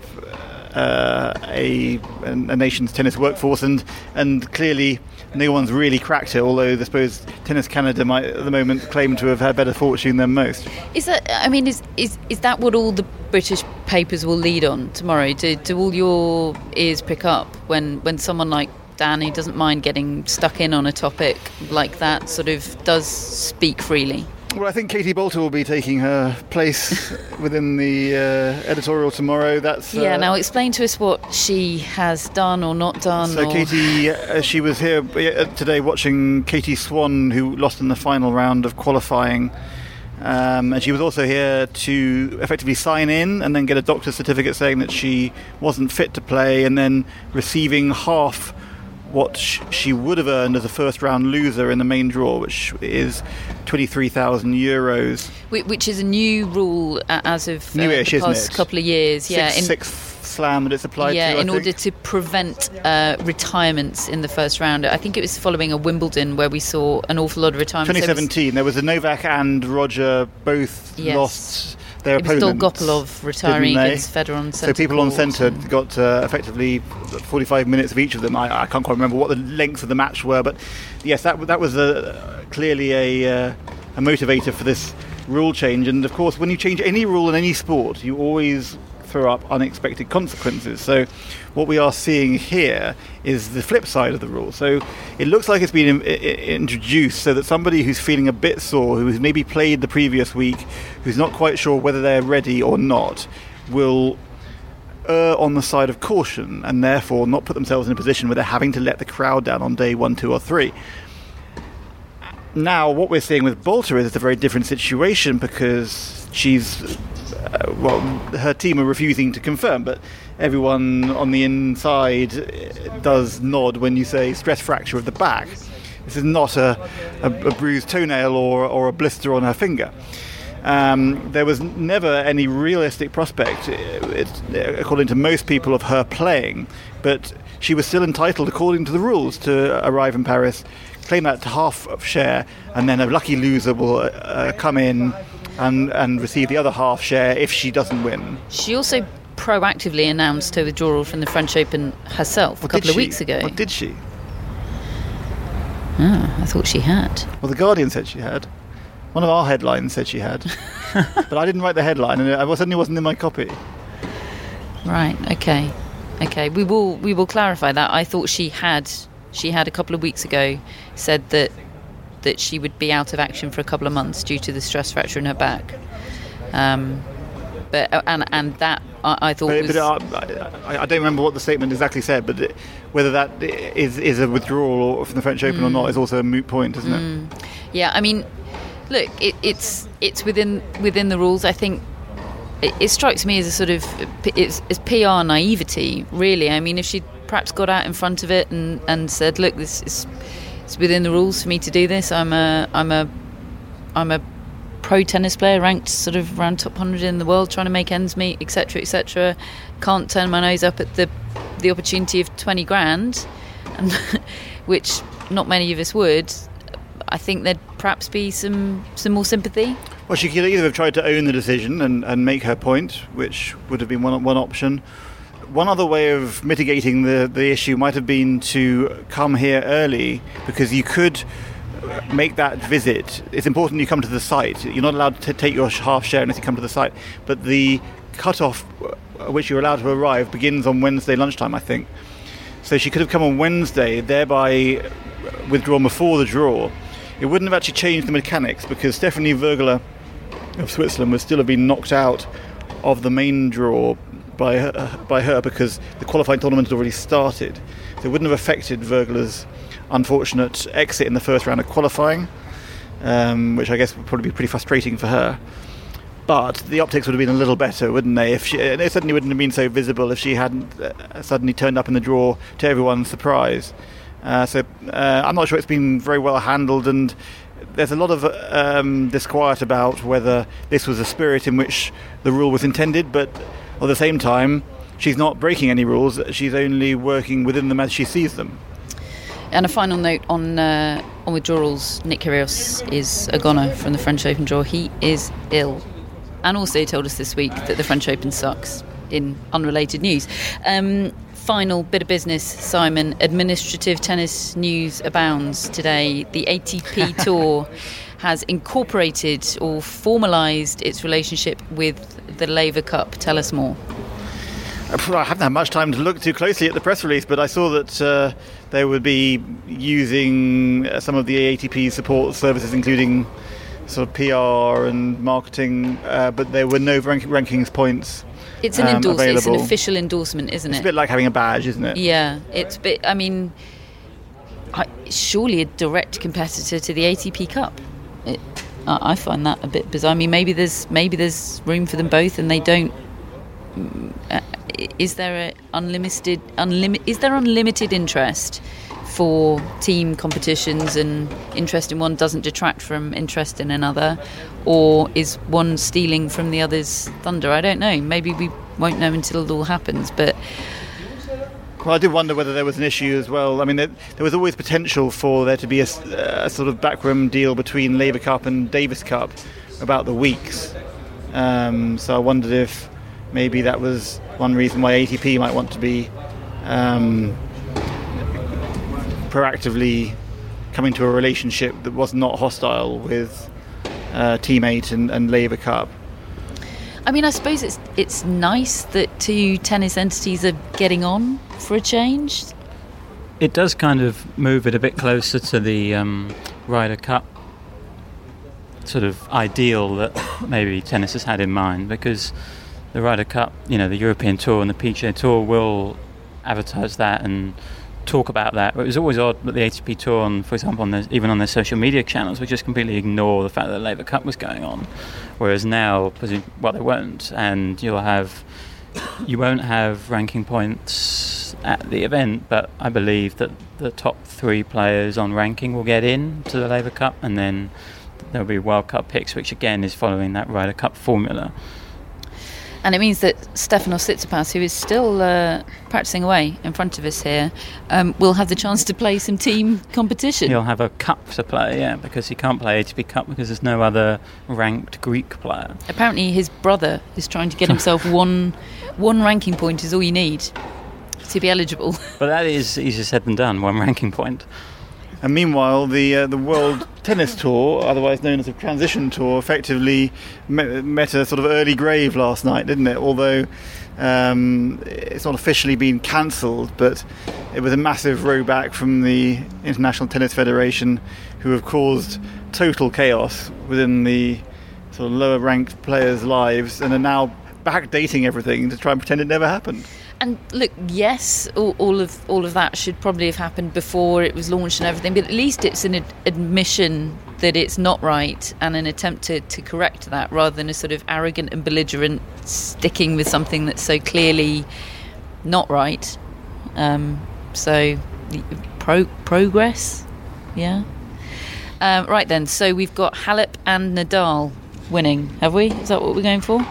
uh, a, a nation's tennis workforce. And, and clearly no one's really cracked it, although I suppose Tennis Canada might at the moment claim to have had better fortune than most. Is that, I mean, is is, is that what all the British papers will lead on tomorrow? Do, do all your ears pick up when, when someone like Dan, who doesn't mind getting stuck in on a topic like that, sort of does speak freely? Well, I think Katie Bolter will be taking her place within the uh, editorial tomorrow. That's uh, yeah. Now, explain to us what she has done or not done. So, or... Katie, uh, she was here today watching Katie Swan, who lost in the final round of qualifying, um, and she was also here to effectively sign in and then get a doctor's certificate saying that she wasn't fit to play, and then receiving half what she would have earned as a first round loser in the main draw, which is twenty-three thousand euros. Which is a new rule as of uh, Newish, the past isn't it? couple of years. Six, yeah, in, sixth slam that it's applied yeah, to, I in think. order to prevent uh, retirements in the first round. I think it was following a Wimbledon where we saw an awful lot of retirements. twenty seventeen, there was, there was a Novak and Roger both yes. lost their it was opponents. Dolgopolov retiring against Federer on centre. So people on court. centre got uh, effectively forty-five minutes of each of them. I, I can't quite remember what the lengths of the match were, but yes, that that was a, clearly a, uh, a motivator for this rule change. And of course, when you change any rule in any sport, you always throw up unexpected consequences. So what we are seeing here is the flip side of the rule. So it looks like it's been I- I- introduced so that somebody who's feeling a bit sore, who has maybe played the previous week, who's not quite sure whether they're ready or not, will err on the side of caution and therefore not put themselves in a position where they're having to let the crowd down on day one, two or three. Now what we're seeing with Boulter is a very different situation, because she's uh, well, her team are refusing to confirm, but everyone on the inside does nod when you say stress fracture of the back. This is not a, a, a bruised toenail or, or a blister on her finger. Um, there was never any realistic prospect, it, it, according to most people, of her playing, but she was still entitled, according to the rules, to arrive in Paris, claim that half of share, and then a lucky loser will uh, come in and, and receive the other half share if she doesn't win. She also proactively announced her withdrawal from the French Open herself What a couple of she? weeks ago. What did she? Ah, I thought she had. Well, The Guardian said she had. One of our headlines said she had. But I didn't write the headline, and it certainly wasn't in my copy. Right, okay. Okay, we will we will clarify that. I thought she had she had a couple of weeks ago said that that she would be out of action for a couple of months due to the stress fracture in her back. Um, but and and that I, I thought but, was... but uh, I, I don't remember what the statement exactly said, but it, whether that is is a withdrawal from the French Open mm. or not is also a moot point, isn't mm. it? Yeah, I mean, look, it, it's it's within within the rules. I think it, it strikes me as a sort of it's, it's P R naivety, really. I mean, if she'd perhaps got out in front of it and, and said, "Look, this is it's within the rules for me to do this. I'm a I'm a I'm a pro tennis player, ranked sort of around top one hundred in the world, trying to make ends meet, et cetera, et cetera. Can't turn my nose up at the the opportunity of twenty grand, and which not many of us would." I think there'd perhaps be some, some more sympathy. Well, she could either have tried to own the decision and, and make her point, which would have been one one option. One other way of mitigating the, the issue might have been to come here early, because you could make that visit. It's important you come to the site. You're not allowed to take your half share unless you come to the site. But the cut-off at which you're allowed to arrive begins on Wednesday lunchtime, I think. So she could have come on Wednesday, thereby withdrawn before the draw. It wouldn't have actually changed the mechanics, because Stephanie Vögele of Switzerland would still have been knocked out of the main draw by her, by her because the qualifying tournament had already started. So it wouldn't have affected Vögele's unfortunate exit in the first round of qualifying, um, which I guess would probably be pretty frustrating for her. But the optics would have been a little better, wouldn't they? If she, it certainly wouldn't have been so visible if she hadn't uh, suddenly turned up in the draw to everyone's surprise. Uh, so uh, I'm not sure it's been very well handled, and there's a lot of um, disquiet about whether this was the spirit in which the rule was intended, but at the same time she's not breaking any rules, she's only working within them as she sees them. And a final note on uh, on withdrawals: Nick Kyrgios is a goner from the French Open draw. He is ill, and also told us this week that the French Open sucks, in unrelated news. Um, Final bit of business, Simon. Administrative tennis news abounds today. The A T P Tour has incorporated or formalised its relationship with the Laver Cup. Tell us more. I haven't had much time to look too closely at the press release, but I saw that uh, they would be using some of the A T P support services, including sort of P R and marketing, uh, but there were no rank- rankings points. It's an um, endorsement. It's an available. official endorsement, isn't It's it? a bit like having a badge, isn't it? Yeah, it's a bit. I mean, I, surely a direct competitor to the A T P Cup. It, I, I find that a bit bizarre. I mean, maybe there's maybe there's room for them both, and they don't. Uh, is there a unlimited unlimited? Is there unlimited interest for team competitions, and interest in one doesn't detract from interest in another, or is one stealing from the other's thunder? I don't know. Maybe we won't know until it all happens, but well, I did wonder whether there was an issue as well. I mean, there, there was always potential for there to be a, a sort of backroom deal between Laver Cup and Davis Cup about the weeks, um, so I wondered if maybe that was one reason why A T P might want to be um, proactively coming to a relationship that was not hostile with uh, Teammate and, and Laver Cup. I mean, I suppose it's it's nice that two tennis entities are getting on for a change. It does kind of move it a bit closer to the um, Ryder Cup sort of ideal that maybe tennis has had in mind, because the Ryder Cup, you know, the European Tour and the P G A Tour will advertise that and talk about that. It was always odd that the A T P Tour, on, for example, on their, even on their social media channels, would just completely ignore the fact that the Laver Cup was going on. Whereas now, well, they won't, and you'll have, you won't have ranking points at the event, but I believe that the top three players on ranking will get in to the Laver Cup, and then there'll be World Cup picks, which again is following that Ryder Cup formula. And it means that Stefanos Tsitsipas, who is still uh, practising away in front of us here, um, will have the chance to play some team competition. He'll have a cup to play, yeah, because he can't play A T P Cup because there's no other ranked Greek player. Apparently his brother is trying to get himself one one ranking point is all you need to be eligible. But that is easier said than done, one ranking point. And meanwhile, the uh, the World Tennis Tour, otherwise known as the Transition Tour, effectively met, met a sort of early grave last night, didn't it? Although um, it's not officially been cancelled, but it was a massive row back from the International Tennis Federation, who have caused total chaos within the sort of lower-ranked players' lives and are now backdating everything to try and pretend it never happened. And look, yes, all, all of all of that should probably have happened before it was launched and everything, but at least it's an ad- admission that it's not right and an attempt to, to correct that, rather than a sort of arrogant and belligerent sticking with something that's so clearly not right. Um, so, pro- progress, yeah. Um, right then, so we've got Halep and Nadal winning, have we? Is that what we're going for?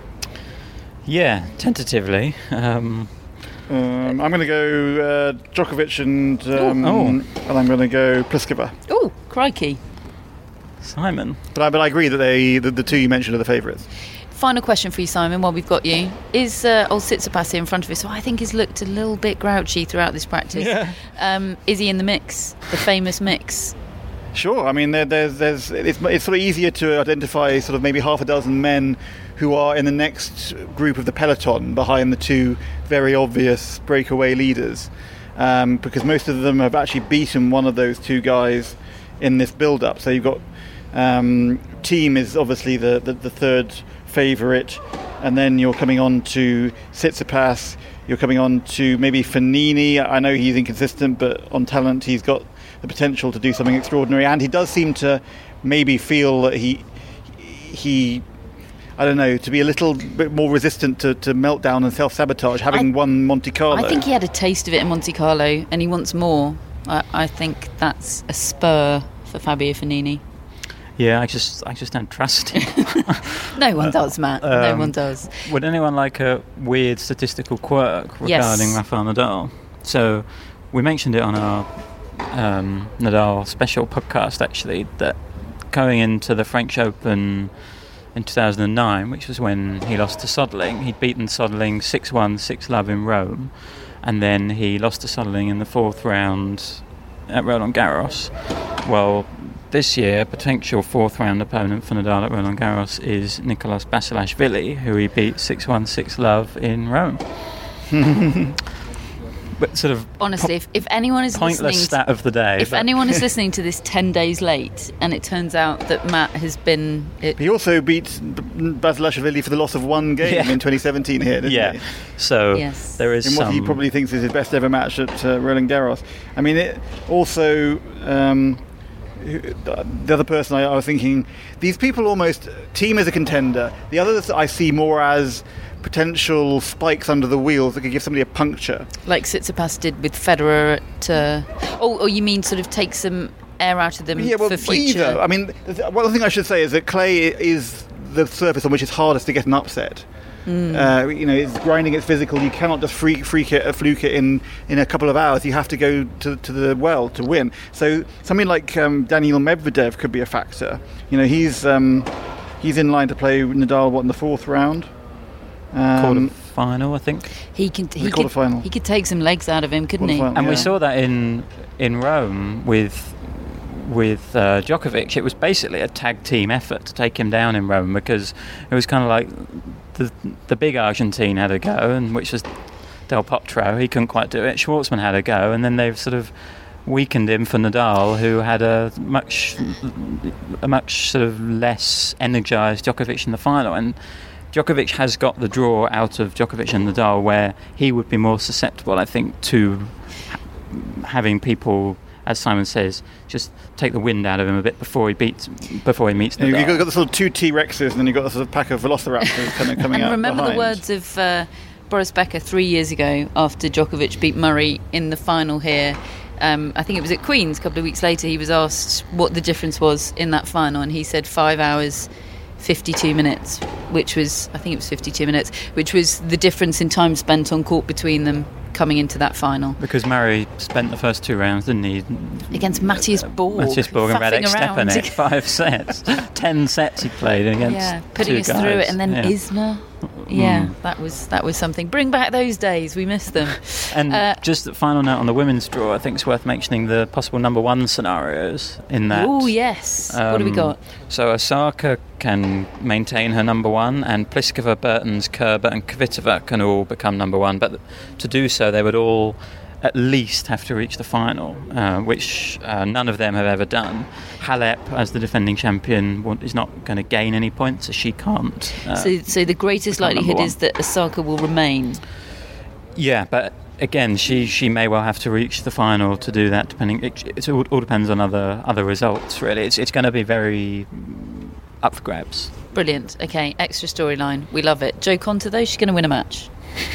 Yeah, tentatively. Um, um, I'm going to go uh, Djokovic and um, oh. and I'm going to go Pliskova. Oh, crikey! Simon. But I, but I agree that they the, the two you mentioned are the favourites. Final question for you, Simon, while we've got you. Is uh, old Tsitsipas here in front of us, who I think has looked a little bit grouchy throughout this practice? Yeah. Um, is he in the mix? The famous mix? Sure. I mean, there, there's, there's, it's, it's sort of easier to identify sort of maybe half a dozen men who are in the next group of the peloton behind the two very obvious breakaway leaders, um, because most of them have actually beaten one of those two guys in this build-up. So you've got um, Thiem is obviously the, the, the third favourite, and then you're coming on to Tsitsipas, you're coming on to maybe Fognini. I know he's inconsistent, but on talent he's got the potential to do something extraordinary, and he does seem to maybe feel that he he I don't know, to be a little bit more resistant to, to meltdown and self-sabotage, having I, won Monte Carlo. I think he had a taste of it in Monte Carlo, and he wants more. I, I think that's a spur for Fabio Fognini. Yeah, I just I just don't trust him. No one does, Matt. Um, no one does. Would anyone like a weird statistical quirk regarding yes. Rafael Nadal? So we mentioned it on our um, Nadal special podcast, actually, that going into the French Open in two thousand nine, which was when he lost to Soderling, he'd beaten Soderling six one, six love in Rome, and then he lost to Soderling in the fourth round at Roland Garros. Well, this year, potential fourth round opponent for Nadal at Roland Garros is Nicolas Basilashvili, who he beat six one, six love in Rome. But sort of honestly, po- if, if anyone is pointless listening stat of the day. If anyone is listening to this ten days late, and it turns out that Matt has been, it, he also beat Basilashvili for the loss of one game yeah. in twenty seventeen here, didn't yeah. he? So yes. there is in some... what he probably thinks is his best ever match at uh, Roland Garros. I mean, it also. Um, the other person I, I was thinking, these people almost Thiem as a contender. The others I see more as potential spikes under the wheels that could give somebody a puncture, like Tsitsipas did with Federer at uh, oh, or you mean sort of take some air out of them yeah, well, for future? Either. I mean, one thing I should say is that clay is the surface on which it's hardest to get an upset. Mm. Uh, you know, it's grinding, it's physical. You cannot just freak, freak it, fluke it in, in a couple of hours. You have to go to, to the well to win. So something like um, Daniil Medvedev could be a factor. You know, he's um, he's in line to play Nadal what in the fourth round. Um, quarter-final, I think. He can. He could. He could take some legs out of him, couldn't he? And yeah. we saw that in in Rome with with uh, Djokovic, it was basically a tag team effort to take him down in Rome, because it was kind of like the the big Argentine had a go, and which was Del Potro. He couldn't quite do it. Schwartzman had a go, and then they've sort of weakened him for Nadal, who had a much a much sort of less energised Djokovic in the final. And Djokovic has got the draw out of Djokovic and Nadal, where he would be more susceptible, I think, to ha- having people, as Simon says, just take the wind out of him a bit before he beats before he meets Nadal. You've got, got the sort of two T-Rexes, and then you've got the sort of pack of Velociraptors kind of coming and out remember behind. the words of uh, Boris Becker three years ago after Djokovic beat Murray in the final here. Um, I think it was at Queen's a couple of weeks later. He was asked what the difference was in that final, and he said five hours, fifty-two minutes, which was, I think it was fifty-two minutes, which was the difference in time spent on court between them coming into that final. Because Murray spent the first two rounds, didn't he? Against Matthias Borg. Matthias Borg and Radek around. Stepanek, five sets. Ten sets he played against Yeah, putting two us guys. through it, and then yeah. Isner. Yeah, Mm. that was that was something. Bring back those days. We miss them. And Uh, just the final note on the women's draw, I think it's worth mentioning the possible number one scenarios in that. Oh, yes. What do we Um, got? So Osaka can maintain her number one, and Pliskova, Bertens, Kerber and Kvitova can all become number one. But to do so, they would all at least have to reach the final, uh, which uh, none of them have ever done. Halep, as the defending champion, wa- is not going to gain any points, so she can't. Uh, So, so the greatest become number likelihood one. is that Osaka will remain. Yeah, but again, she, she may well have to reach the final to do that. Depending, it, it all, all depends on other other results. Really, it's it's going to be very mm, up for grabs. Brilliant. Okay, extra storyline. We love it. Jo Konta, though, she's going to win a match.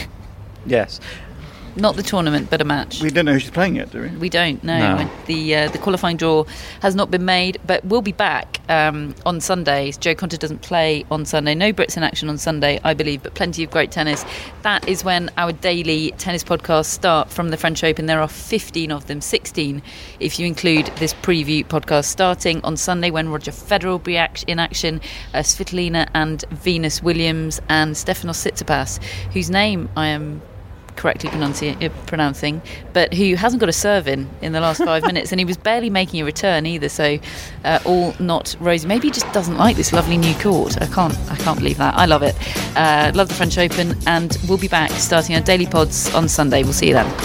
Yes. Not the tournament, but a match. We don't know who she's playing yet, do we? We don't know. No. The uh, the qualifying draw has not been made, but we'll be back um, on Sundays. Jo Konta doesn't play on Sunday. No Brits in action on Sunday, I believe, but plenty of great tennis. That is when our daily tennis podcasts start from the French Open. There are fifteen of them, sixteen if you include this preview podcast, starting on Sunday when Roger Federer will be act- in action, uh, Svitolina and Venus Williams and Stefanos Tsitsipas, whose name I am correctly pronunci- uh, pronouncing, but who hasn't got a serve in in the last five minutes, and he was barely making a return either. So, uh, all not rosy. Maybe he just doesn't like this lovely new court. I can't, I can't believe that. I love it. Uh, love the French Open, and we'll be back starting our daily pods on Sunday. We'll see you then.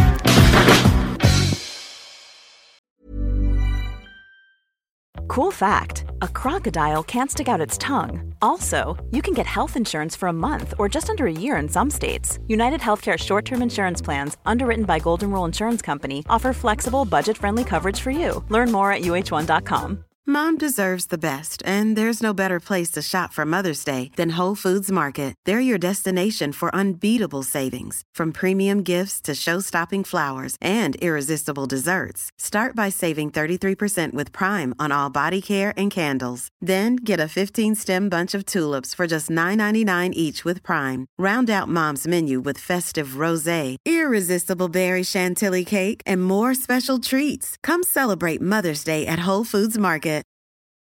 Cool fact, a crocodile can't stick out its tongue. Also, you can get health insurance for a month or just under a year in some states. United Healthcare short-term insurance plans, underwritten by Golden Rule Insurance Company, offer flexible, budget-friendly coverage for you. Learn more at U H one dot com. Mom deserves the best, and there's no better place to shop for Mother's Day than Whole Foods Market. They're your destination for unbeatable savings, from premium gifts to show-stopping flowers and irresistible desserts. Start by saving thirty-three percent with Prime on all body care and candles. Then get a fifteen-stem bunch of tulips for just nine ninety-nine each with Prime. Round out Mom's menu with festive rosé, irresistible berry chantilly cake, and more special treats. Come celebrate Mother's Day at Whole Foods Market.